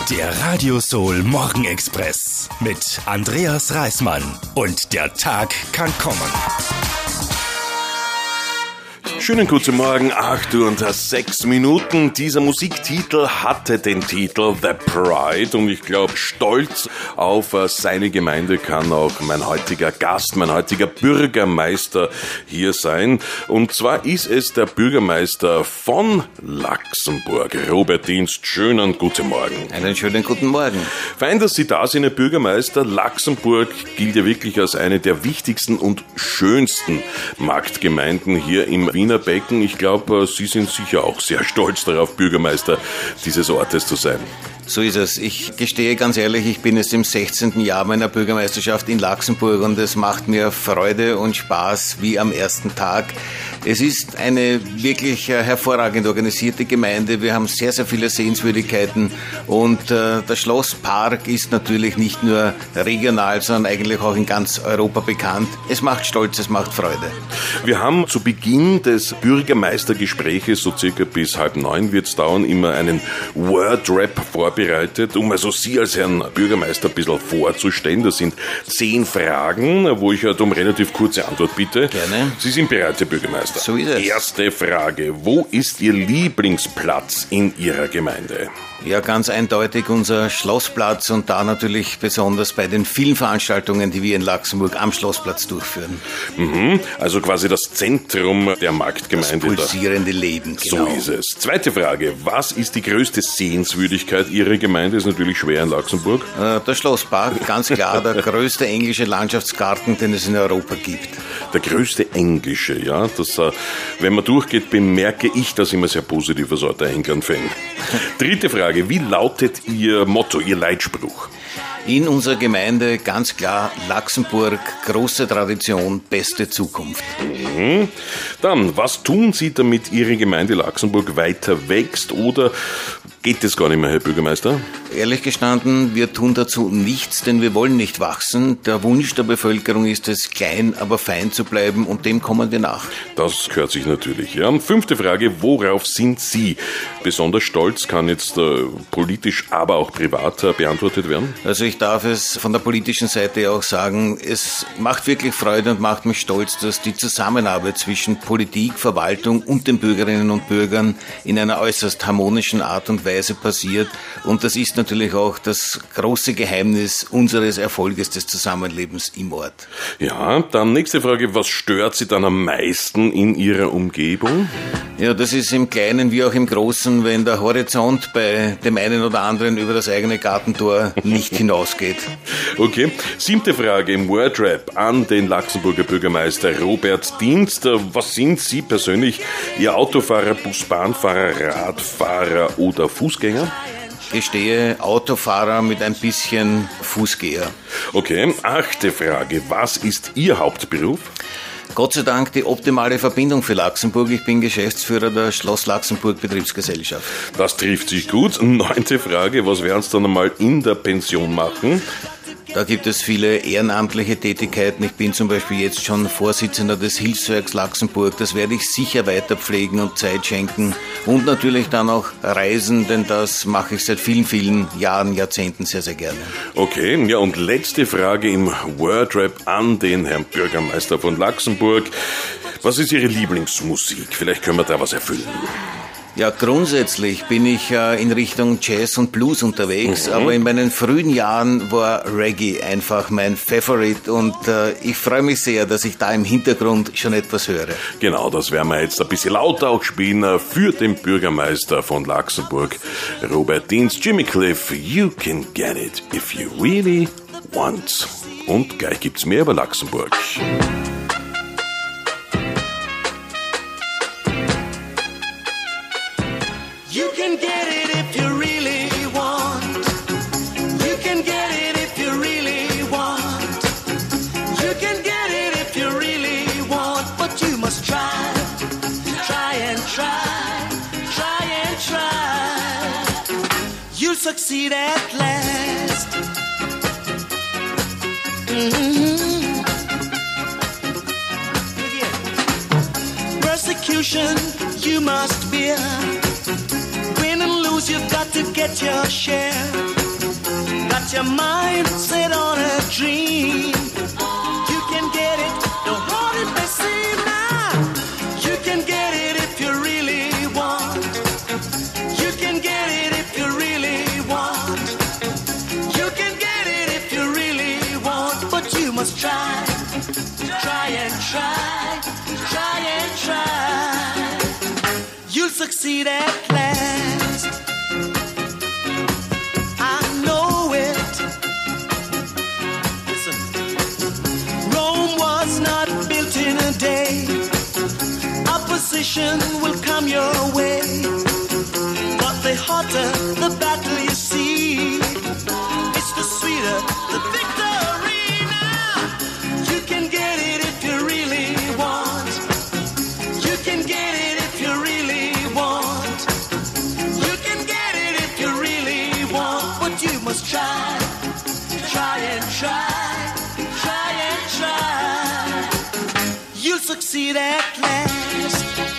Der Radio Soul Morgenexpress mit Andreas Reismann. Und der Tag kann kommen. Schönen guten Morgen, 8:06. Dieser Musiktitel hatte den Titel The Pride und ich glaube, stolz auf seine Gemeinde kann auch mein heutiger Gast, mein heutiger Bürgermeister hier sein. Und zwar ist es der Bürgermeister von Laxenburg, Robert Dienst. Schönen guten Morgen. Einen schönen guten Morgen. Fein, dass Sie da sind, Herr Bürgermeister. Laxenburg gilt ja wirklich als eine der wichtigsten und schönsten Marktgemeinden hier im Wiener Becken. Ich glaube, Sie sind sicher auch sehr stolz darauf, Bürgermeister dieses Ortes zu sein. So ist es. Ich gestehe ganz ehrlich, ich bin jetzt im 16. Jahr meiner Bürgermeisterschaft in Laxenburg und es macht mir Freude und Spaß wie am ersten Tag. Es ist eine wirklich hervorragend organisierte Gemeinde. Wir haben sehr, sehr viele Sehenswürdigkeiten und der Schlosspark ist natürlich nicht nur regional, sondern eigentlich auch in ganz Europa bekannt. Es macht Stolz, es macht Freude. Wir haben zu Beginn des Bürgermeistergespräches, so circa bis 8:30 wird es dauern, immer einen Word-Rap vorbereitet, um also Sie als Herrn Bürgermeister ein bisschen vorzustellen. Das sind 10 Fragen, wo ich halt um relativ kurze Antwort bitte. Gerne. Sie sind bereit, Herr Bürgermeister? So ist es. Erste Frage. Wo ist Ihr Lieblingsplatz in Ihrer Gemeinde? Ja, ganz eindeutig unser Schlossplatz und da natürlich besonders bei den vielen Veranstaltungen, die wir in Laxenburg am Schlossplatz durchführen. Also quasi das Zentrum der Marktgemeinde. Das pulsierende Leben, genau. So ist es. Zweite Frage. Was ist die größte Sehenswürdigkeit Ihrer Gemeinde? Ist natürlich schwer in Laxenburg. Der Schlosspark, ganz klar der größte englische Landschaftsgarten, den es in Europa gibt. Der größte englische, ja. Das, wenn man durchgeht, bemerke ich das immer sehr positiv als alter England-Fan. Dritte Frage. Wie lautet Ihr Motto, Ihr Leitspruch? In unserer Gemeinde ganz klar Laxenburg, große Tradition, beste Zukunft. Dann, was tun Sie, damit Ihre Gemeinde Laxenburg weiter wächst oder geht es gar nicht mehr, Herr Bürgermeister? Ehrlich gestanden, wir tun dazu nichts, denn wir wollen nicht wachsen. Der Wunsch der Bevölkerung ist es, klein, aber fein zu bleiben und dem kommen wir nach. Das gehört sich natürlich, ja. 5. Frage, worauf sind Sie besonders stolz? Kann jetzt politisch, aber auch privat beantwortet werden? Also ich darf es von der politischen Seite auch sagen, es macht wirklich Freude und macht mich stolz, dass die Zusammenarbeit zwischen Politik, Verwaltung und den Bürgerinnen und Bürgern in einer äußerst harmonischen Art und Weise passiert. Und das ist natürlich auch das große Geheimnis unseres Erfolges des Zusammenlebens im Ort. Ja, dann nächste Frage, was stört Sie dann am meisten in Ihrer Umgebung? Ja, das ist im Kleinen wie auch im Großen, wenn der Horizont bei dem einen oder anderen über das eigene Gartentor nicht hinausgeht. Okay, 7. Frage im Wordrap an den Laxenburger Bürgermeister Robert Dienst. Was sind Sie persönlich, Ihr Autofahrer, Busbahnfahrer, Radfahrer oder Fußgänger? Gestehe, Autofahrer mit ein bisschen Fußgeher. Okay, 8. Frage. Was ist Ihr Hauptberuf? Gott sei Dank die optimale Verbindung für Laxenburg. Ich bin Geschäftsführer der Schloss Laxenburg Betriebsgesellschaft. Das trifft sich gut. 9. Frage. Was werden Sie dann einmal in der Pension machen? Da gibt es viele ehrenamtliche Tätigkeiten. Ich bin zum Beispiel jetzt schon Vorsitzender des Hilfswerks Laxenburg. Das werde ich sicher weiter pflegen und Zeit schenken. Und natürlich dann auch reisen, denn das mache ich seit vielen, vielen Jahren, Jahrzehnten sehr, sehr gerne. Okay, ja, und letzte Frage im Wordrap an den Herrn Bürgermeister von Laxenburg. Was ist Ihre Lieblingsmusik? Vielleicht können wir da was erfüllen. Ja, grundsätzlich bin ich in Richtung Jazz und Blues unterwegs, aber in meinen frühen Jahren war Reggae einfach mein Favorit und ich freue mich sehr, dass ich da im Hintergrund schon etwas höre. Genau, das werden wir jetzt ein bisschen lauter auch spielen für den Bürgermeister von Laxenburg, Robert Dienst. Jimmy Cliff, you can get it if you really want. Und gleich gibt's mehr über Laxenburg. You can get it if you really want. You can get it if you really want. You can get it if you really want. But you must try, try and try, try and try. You'll succeed at last. Persecution you must bear. Win and lose, you've got to get your share. got your mind set on a dream, you can get it, don't hold it passive now. You can get it if you really want. You can get it if you really want. You can get it if you really want. But you must try, try and try, try and try. You'll succeed at last. I know it. Listen. Rome was not built in a day. Opposition will come your way. But the hotter the battle you see, it's the sweeter the victory now. You can get it if you really want. You can get it if you really want. You can get it if you really want. But you must try, try and try, try and try. You'll succeed at last.